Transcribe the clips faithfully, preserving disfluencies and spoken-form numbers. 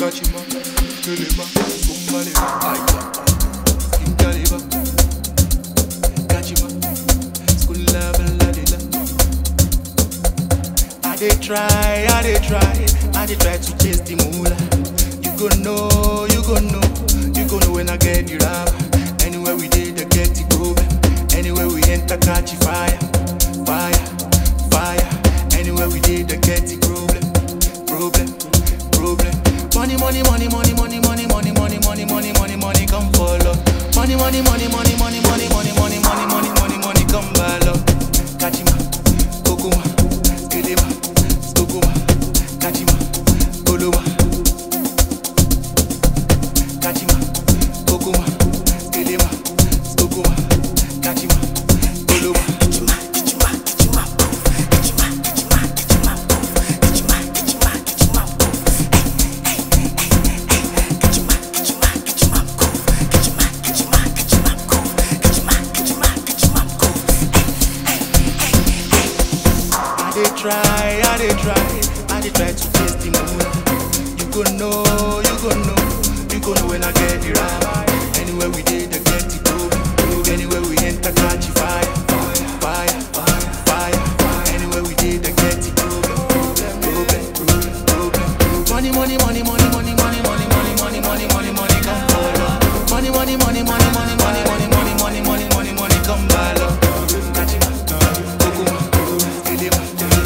Kachima, Kulima, Kumbalima, Aya, Inkaliba, Kachima, Skulaba Ladila. I dey try, I dey try, I dey try to chase the moolah. You go know, you go know, you go know when I get the rubber. Anywhere we did, I get the problem. Anywhere we enter, catch fire, fire, fire. Anywhere we did, I get the problem, problem, problem. Money, money, money, money, money, money, money, money, money, money, money, money, come follow. Money, money, money, money, money, money, money, money, money, money, money, money, come follow. Kachima, Kokuma, Skelema, Skokuma, Kachima, Koloma. Kachima, Kokuma, Skelema, Skokuma, Kachima, Koloma. I dey try, I dey try, I dey try to chase the moolah. You go know, you go know, you go know when I get the ride. Anywhere we did, I get the problem. Anywhere we enter, catch fire, fire, fire, fire. Anywhere we did, I get the problem, problem, problem, problem. Money, money, money, money, money, money, money, money, money, money, money, money, come follow. Money, money, money, money, money, money, money, money, money, money, money, money, come follow. Kachima, Kokuma, Skelema.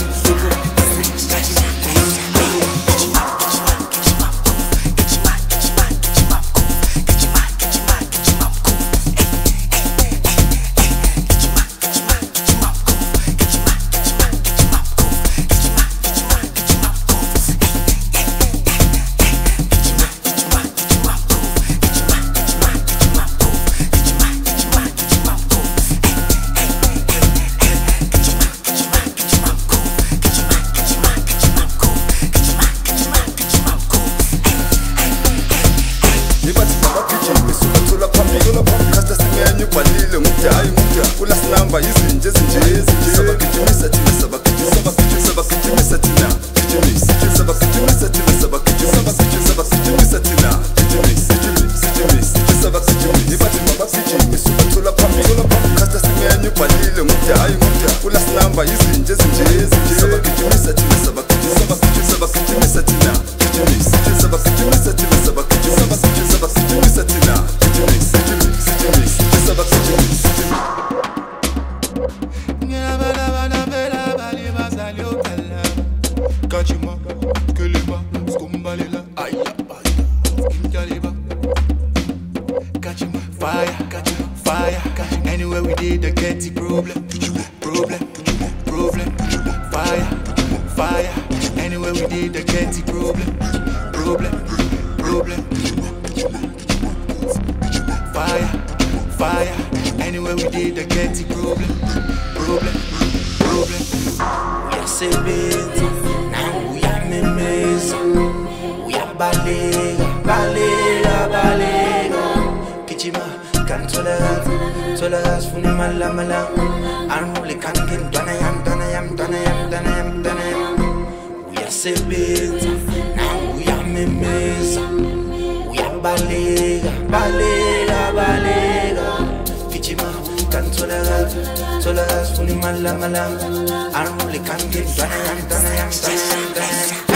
Kachima, Kulima, Skumbalila, Aya, Inkaliba. Kachima, fire, Kachima, fire, Kachima. Anywhere we did, I get the problem, problem, problem. Fire, fire. Anywhere we did, I get the problem, problem, problem. Fire, fire. Anywhere we did, I get the problem, problem, problem. Yes, it is. We are balega, balega, balega. Kichima, can tolerate, tolerate for the mala mala. I'm only canting, Danayam, Danayam, Danayam, Danayam, Danayam. We are sebit, now we are memes. We are balega, balega, balega. Kichima, can tolerate, tolerate for the mala mala. I'm only canting, Danayam, Danayam, Danayam, Danayam.